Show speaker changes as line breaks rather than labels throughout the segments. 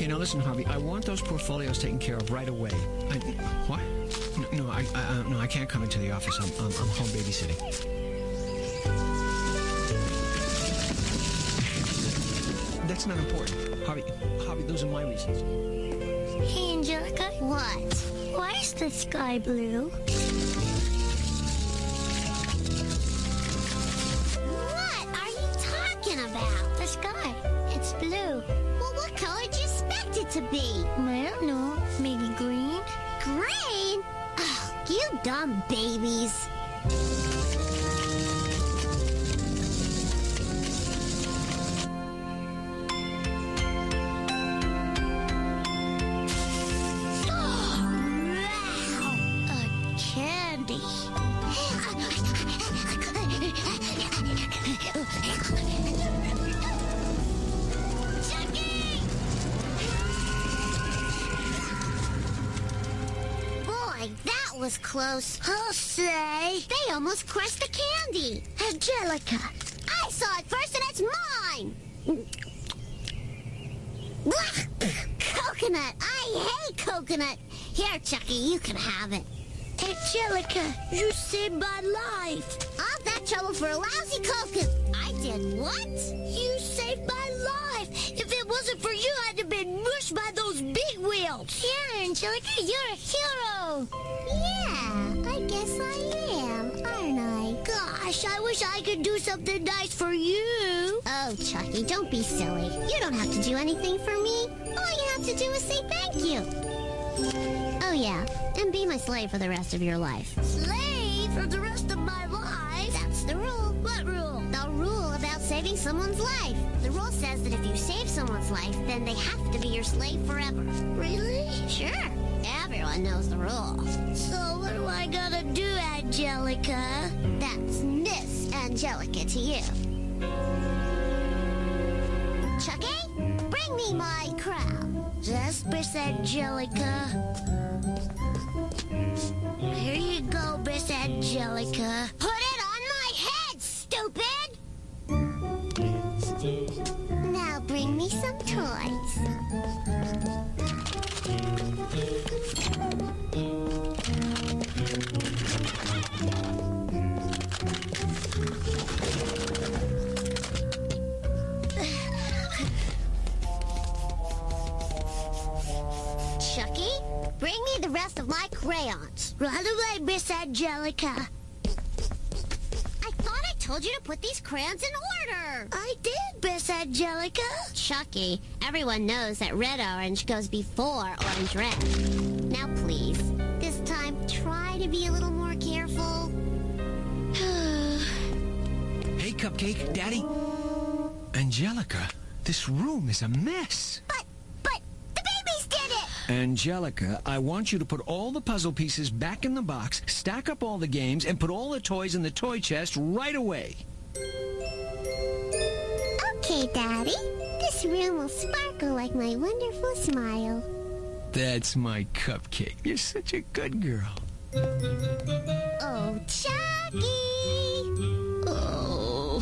now listen, Harvey. I want those portfolios taken care of right away. What? No, I can't come into the office. I'm home babysitting. That's not important. Harvey, those are my reasons.
Hey, Angelica.
What?
Why is the sky blue?
What are you talking about?
The sky. It's blue.
Well, what color do you expect it to be?
I don't know. Maybe green?
Green? Oh, you dumb babies. Was close.
I'll say.
They almost crushed the candy.
Angelica.
I saw it first and it's mine. Coconut. I hate coconut. Here, Chucky, you can have it.
Angelica, you saved my life.
All that trouble for a lousy coconut. I did what?
You saved my life. If it wasn't for you, I'd have been mushed by those big wheels. Yeah, Angelica, you're a hero.
Yeah, I guess I am, aren't I?
Gosh, I wish I could do something nice for you.
Oh, Chucky, don't be silly. You don't have to do anything for me. All you have to do is say thank you. Oh, yeah, and be my slave for the rest of your life.
Slave for the rest of my life?
That's the rule.
What rule?
The rule about saving someone's life. The rule says that if you save someone's life, then they have to be your slave forever.
Really?
Sure. Everyone knows the rule.
So what do I gotta do, Angelica?
That's Miss Angelica to you. Chucky, bring me my crown.
Yes, Miss Angelica. Here you go, Miss Angelica.
Put it on my head, stupid! Now bring me some toys. Chucky, bring me the rest of my crayons.
Right away, Miss Angelica.
I thought I told you to put these crayons in order.
I did, Miss Angelica.
Chucky, everyone knows that red-orange goes before orange-red. Now, please, this time, try to be a little more careful.
Hey, Cupcake, Daddy. Angelica, this room is a mess.
But, the babies did it!
Angelica, I want you to put all the puzzle pieces back in the box, stack up all the games, and put all the toys in the toy chest right away.
Okay, Daddy. This room will sparkle like my wonderful smile.
That's my Cupcake. You're such a good girl.
Oh, Chucky!
Oh.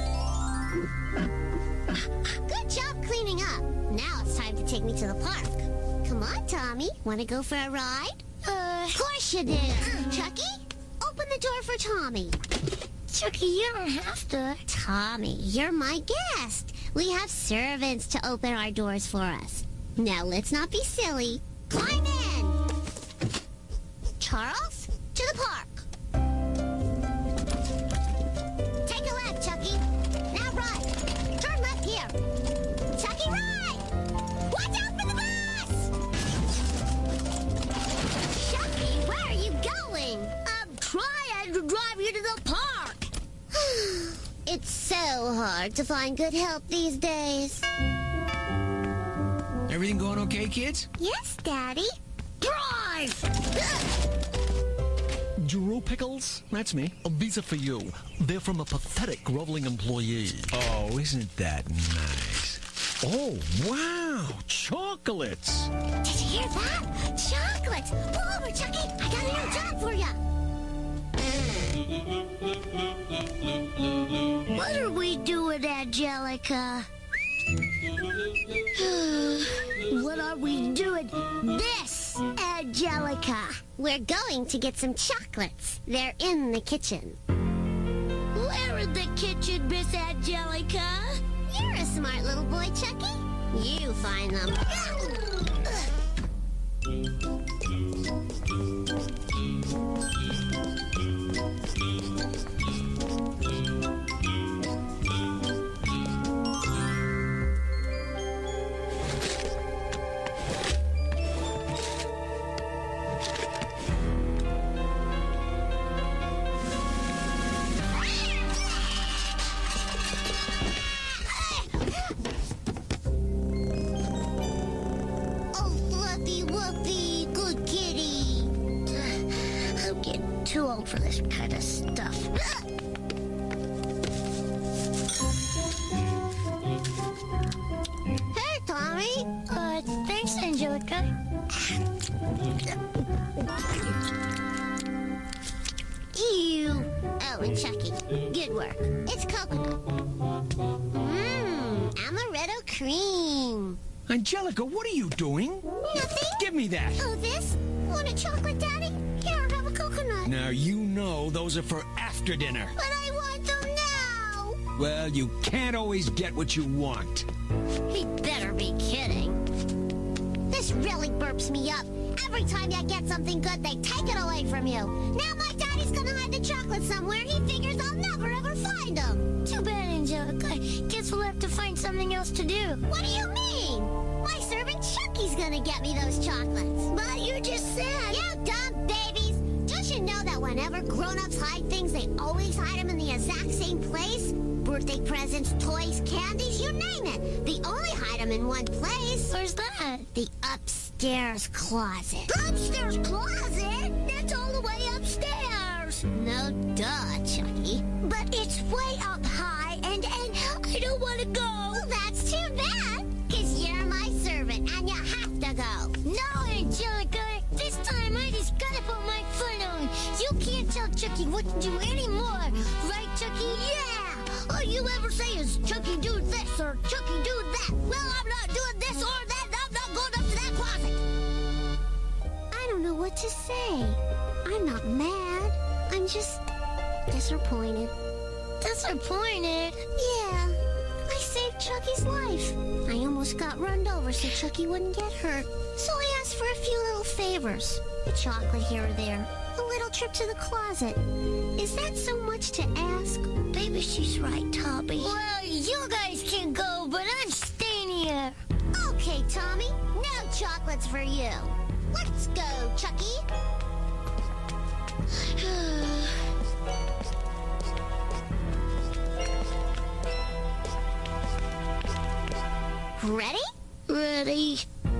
Good job cleaning up. Now it's time to take me to the park. Come on, Tommy. Want to go for a ride? Of course you do. Chucky, open the door for Tommy.
Chucky, you don't have to.
Tommy, you're my guest. We have servants to open our doors for us. Now let's not be silly. Climb in! Charles, to the park. Take a left, Chucky. Now right. Turn left here. Chucky, right! Watch out for the bus! Chucky, where are you going?
I'm trying to drive you to the park.
It's so hard to find good help these days.
Everything going okay, kids?
Yes, Daddy.
Drive!
Juro Pickles?
That's me.
These are for you. They're from a pathetic groveling employee.
Oh, isn't that nice? Oh, wow! Chocolates!
Did you hear that? Chocolates! Pull over, Chucky! I got a new job for you!
What are we doing, Angelica? What are we doing this, Angelica?
We're going to get some chocolates. They're in the kitchen.
Where in the kitchen, Miss Angelica?
You're a smart little boy, Chucky. You find them.
Too old for this kind of stuff.
Hey, Tommy.
Thanks, Angelica.
Ew. Oh, and Chucky. Good work. It's coconut. Amaretto cream.
Angelica, what are you doing?
Nothing.
Give me that.
Oh, this? Want a chocolate, Daddy? Here, have a coconut.
Now, you know those are for after dinner.
But I want them now.
Well, you can't always get what you want.
He better be kidding. This really burps me up. Every time you get something good, they take it away from you. Now my daddy's gonna hide the chocolate somewhere. He figures I'll never ever find them.
Too bad, Angelica. Guess we'll have to find something else to do.
What do you mean? My servant Chucky's gonna get me those chocolates.
But you just said...
You dumb babies! Don't you know that whenever grown-ups hide things, they always hide them in the exact same place? Birthday presents, toys, candies, you name it. They only hide them in one place.
Where's that?
The upstairs closet.
Upstairs closet? That's all the way upstairs.
No duh, Chucky.
But it's way up high, and I don't want to go.
Well, that's too bad, because you're my servant, and you have to go.
No, Angelica. This time I just gotta put my foot on. You can't tell Chucky what to do anymore. Right, Chucky? Yeah! All you ever say is, Chucky, do this, or Chucky, do that. Well, I'm not doing this or that. I'm not going up to that closet.
I don't know what to say. I'm not mad. I'm just disappointed.
Disappointed?
Yeah. I saved Chucky's life. I almost got run over so Chucky wouldn't get hurt. So I asked for a few little favors. A chocolate here or there. A little trip to the closet. Is that so much to ask?
Maybe she's right, Tommy. Well, you guys can go, but I'm staying here.
Okay, Tommy. No chocolates for you. Let's go, Chucky. Ready?
Ready.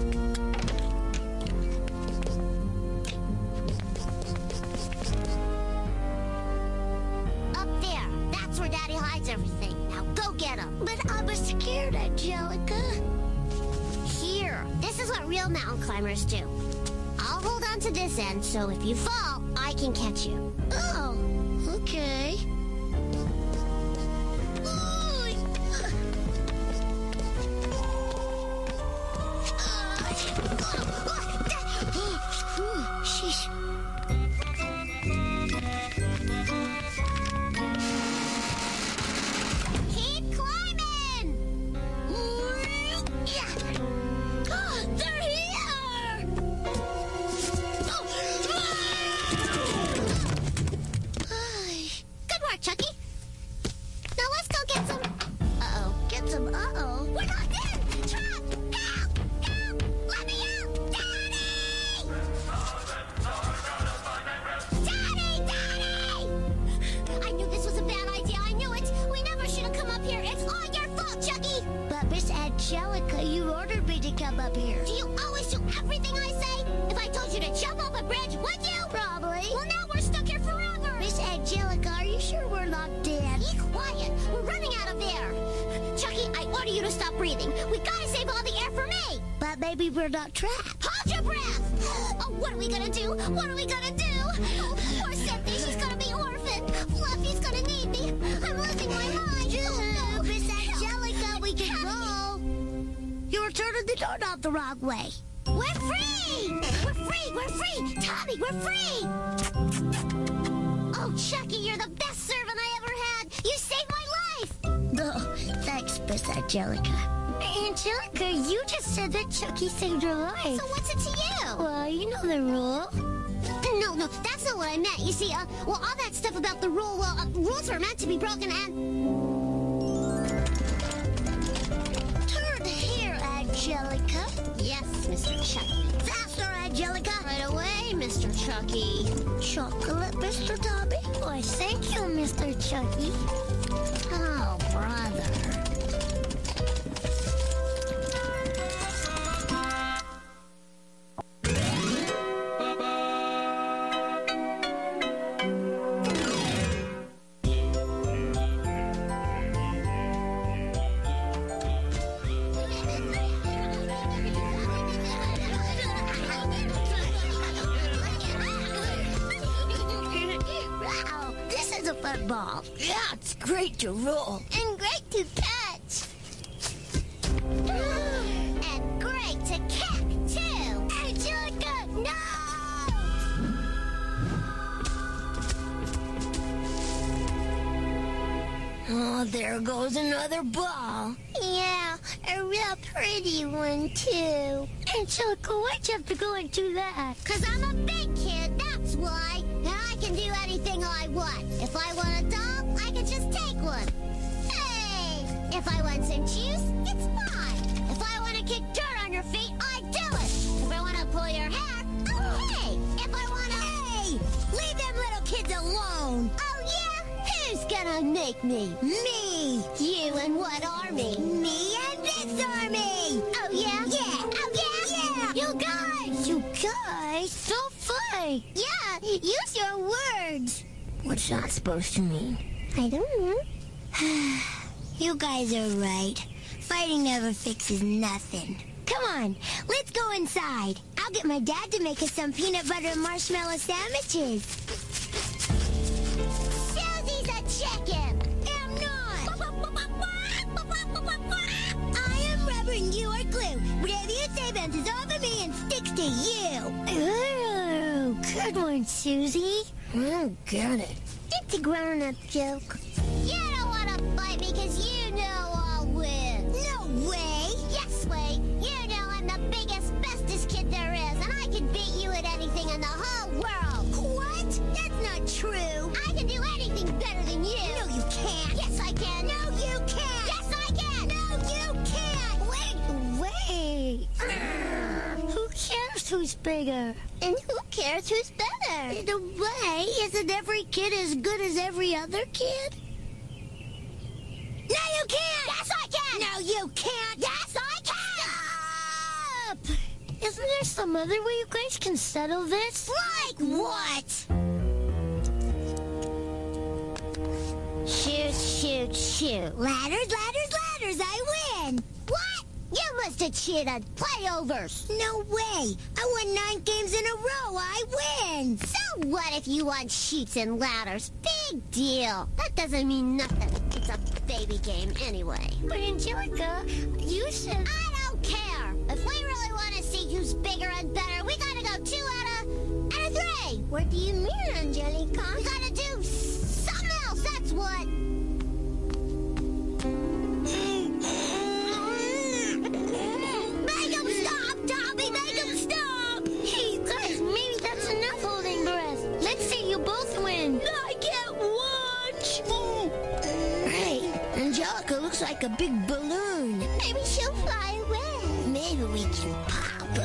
Up there. That's where Daddy hides everything. Now go get him.
But I'm scared, Angelica.
Here. This is what real mountain climbers do. I'll hold on to this end, so if you fall, I can catch you.
Oh, okay.
Sheesh. Keep climbing!
They're here!
Good work, Chucky. Now let's go get some... Uh-oh.
Get some uh-oh.
We're locked in! Trap! Help! Help! Let me out! Daddy! Daddy! I knew this was a bad idea. I knew it. We never should have come up here. It's all your fault, Chucky.
But Miss Angelica, you ordered me to come up here.
Do you always do everything I say? If I told you to jump off a bridge, would you?
Probably.
Well, now we're stuck here forever.
Miss Angelica, are you sure we're not dead?
Be quiet. We're running out of air. Chucky, I order you to stop breathing. We gotta save all the air for me.
But maybe we're not trapped.
Hold your breath. Oh, what are we gonna do? What are we gonna do? Oh, poor Cynthia, she's gonna be orphaned. Fluffy's gonna need me. I'm losing my mind. Oh, no.
Miss Angelica, we can go.
the doorknob the wrong way. We're free! We're free! We're free! Tommy, we're free! Oh, Chucky, you're the best servant I ever had. You saved my life. Oh, thanks, Miss Angelica.
Angelica, you just said that Chucky saved your life.
So what's it to you?
Well, you know the rule.
No, that's not what I meant. You see, all that stuff about the rule, rules are meant to be broken and... Turn here, Angelica. Yes, Mr. Chucky. Faster, Angelica. Right away, Mr. Chucky.
Chocolate, Mr. Tommy? Why, thank you, Mr. Chucky.
Oh, brother. Wow, this is a fun ball.
Yeah, it's great to roll.
And great to catch. And great to kick, too. Angelica, no!
Oh, there goes another ball.
Yeah, a real pretty one, too.
Angelica, why'd you have to go and do that?
'Cause I'm a big kid, that's why. And I can do anything I want. If I want a doll, I can just take one. Hey! If I want some juice, it's mine. If I want to kick dirt on your feet, I do it. If I want to pull your hair, oh, hey! If I want to... Hey! Leave them little kids alone! Oh, yeah? Who's gonna make me? Me! You and what army? Me and this army! Oh, yeah? Yeah! Oh, yeah? Yeah! You guys!
You guys, don't fight.
Yeah, use your words.
What's that supposed to mean?
I don't know.
You guys are right. Fighting never fixes nothing. Come on, let's go inside. I'll get my dad to make us some peanut butter and marshmallow sandwiches.
Susie's a chicken.
I'm not. I am rubber and you are glue. Whatever you say bounces off of me and sticks to you.
Ooh, good one, Susie.
I don't get it.
It's a grown-up joke. You don't want to fight me because you know I'll win.
No way.
Yes, way. You know I'm the biggest, bestest kid there is, and I can beat you at anything in the whole world.
What? That's not true.
I can do anything better than you.
No, you can't.
Yes, I can.
No, you can't.
Yes, I can.
No, you can't.
Wait.
Who cares who's bigger?
And who cares who's better?
In a way, isn't every kid as good as every other kid? No, you can't!
Yes, I can!
No, you can't!
Yes, I can!
Stop! Isn't there some other way you guys can settle this?
Like what?
Shoot. Ladders, I win!
What? You must have cheated. Playovers.
No way! I won 9 games in a row. I win!
So what if you want sheets and ladders? Big deal. That doesn't mean nothing. It's a baby game anyway.
But Angelica, you said...
I don't care. If we really want to see who's bigger and better, we gotta go 2 out of 3.
What do you mean, Angelica?
We gotta do something else, that's what. Make him stop, Tommy! Make him stop!
Hey, you guys, maybe that's enough holding breath. Let's see you both win.
I can't watch!
Hey, Angelica looks like a big balloon.
Maybe she'll fly away.
Maybe we can pop her.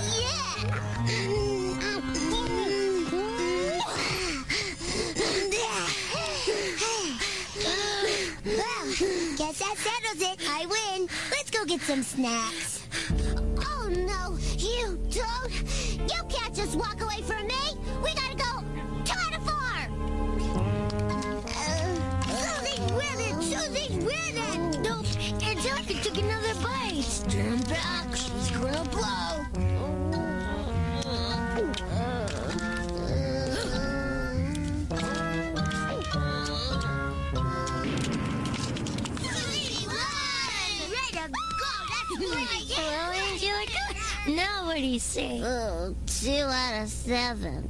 Well, guess that settles it. I win. Let's go get some snacks.
Oh, no, you don't. You can't just walk away from me. We gotta go 2 out of 4.
Susie's winning. Nope, Angelica took another bite. Stand back. She's gonna blow.
Susie won! Way to go! That's great!
Well, Angelica,
What do you say?
Oh, 2 out of 7.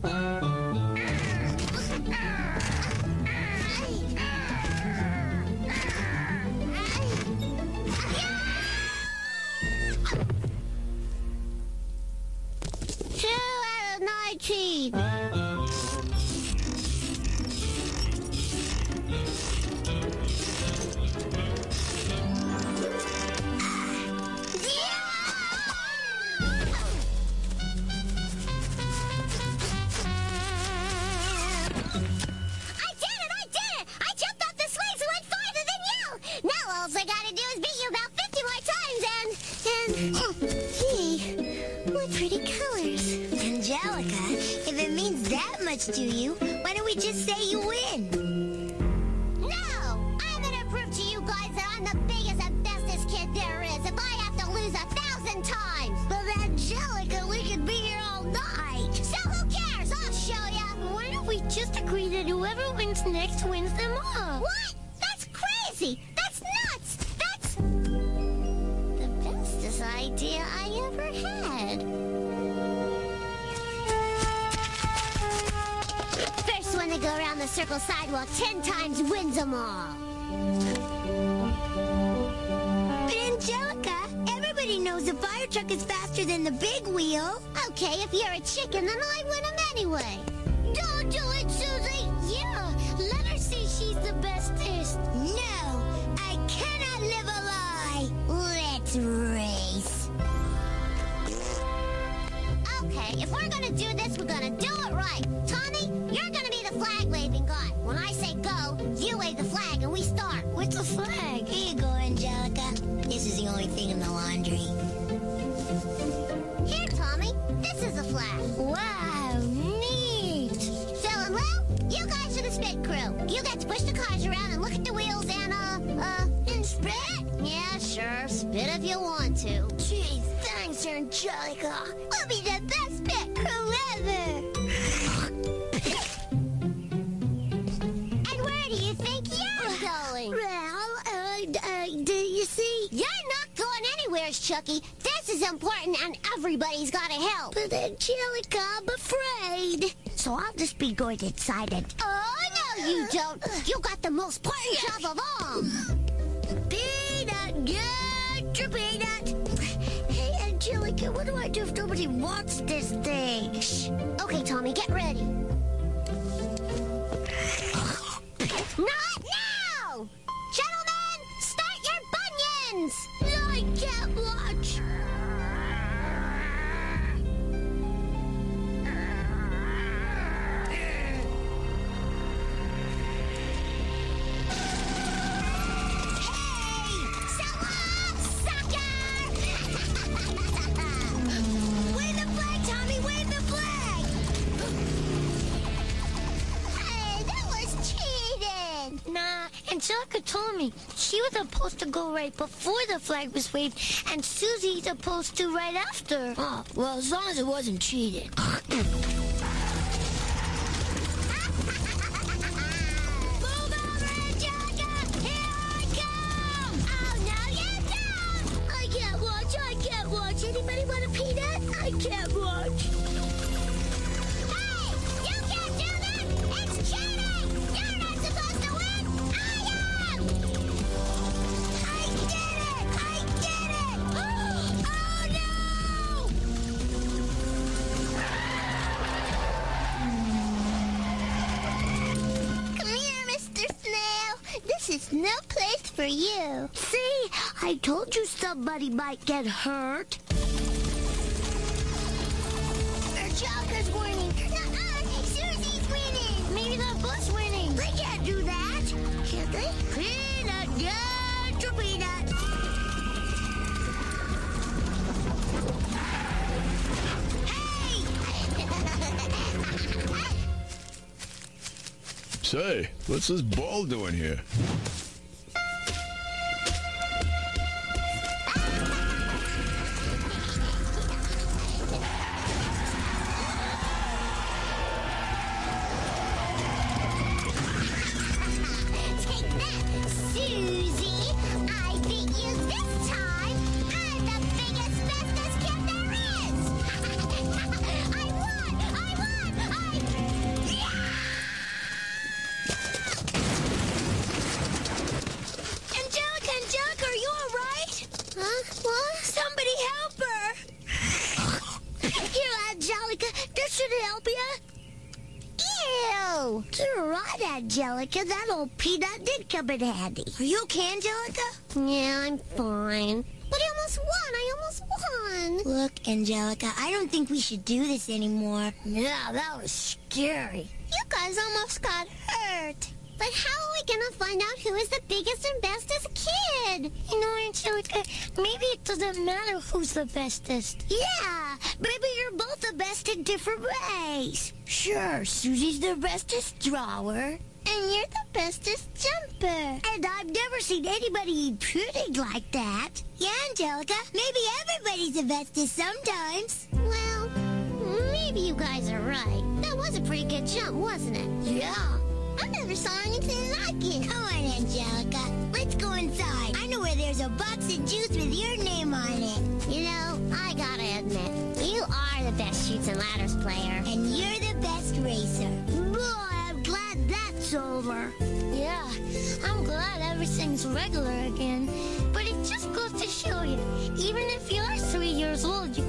Do you? Why don't we just say you win?
No! I'm gonna prove to you guys that I'm the biggest and bestest kid there is if I have to lose 1,000 times!
But Angelica, we could be here all night.
So who cares? I'll show ya!
Why don't we just agree that whoever wins next wins them all?
What? That's crazy! That's nuts! That's the bestest idea I ever had. To go around the circle sidewalk 10 times wins them all.
But Angelica, everybody knows the fire truck is faster than the big wheel.
Okay, if you're a chicken, then I win them anyway. Don't do it, Susie.
Yeah, let her see she's the bestest. No, I cannot live a lie.
Let's race. Okay, if we're gonna do this, we're gonna do it right. Tommy, you're gonna be the flag-waving guy. When I say go, you wave the flag and we start.
What's a flag?
Here you go, Angelica. This is the only thing in the laundry.
Here, Tommy. This is a flag.
Wow, neat.
Phil and Lou, you guys are the spit crew. You get to push the cars around and look at the wheels and spit? Yeah, sure. Spit if you want to.
Gee, thanks, Angelica. We'll be the best spit crew ever.
And where do you think you're going?
Well, do you see?
You're not going anywhere, Chucky. This is important and everybody's gotta help.
But Angelica, I'm afraid. So I'll just be going inside it.
Oh, no, you don't. You got the most important job of all.
Peanut, get your peanut. Hey, Angelica, what do I do if nobody wants this thing?
Shh. Okay, Tommy, get ready. Not now! Gentlemen, start your bunions!
I can't watch. Angelica told me she was supposed to go right before the flag was waved, and Susie's supposed to right after.
Oh, well, as long as it wasn't cheated.
Anybody want a peanut? I can't watch.
Hey! You can't do that! It's cheating! You're not supposed to win! I am!
I did it! I did it! Oh, no! Come here, Mr. Snail. This is no place for you. See? I told you somebody might get hurt. Angelica's winning.
Susie's winning!
Maybe the bus winning. They can't do that. Can't they? Peanut, get your peanut. Hey!
Say, what's this ball doing here?
Angelica, that old peanut did come in handy. Are you okay, Angelica? Yeah, I'm fine. But I almost won.
Look, Angelica, I don't think we should do this anymore.
Yeah, that was scary. You guys almost got hurt. But how are we gonna find out who is the biggest and bestest kid? You know, Angelica, maybe it doesn't matter who's the bestest. Yeah, maybe you're both the best in different ways. Sure, Susie's the bestest drawer. And you're the bestest jumper. And I've never seen anybody eat pudding like that.
Yeah, Angelica, maybe everybody's the bestest sometimes.
Well, maybe you guys are right. That was a pretty good jump, wasn't it? Yeah. I never saw anything like it.
Come on, Angelica. Let's go inside. I know where there's a box of juice with your name on it.
You know, I gotta admit, you are the best Chutes and Ladders player.
And you're the best racer.
Boy, I'm glad that's over. Yeah, I'm glad everything's regular again. But it just goes to show you, even if you're 3 years old, you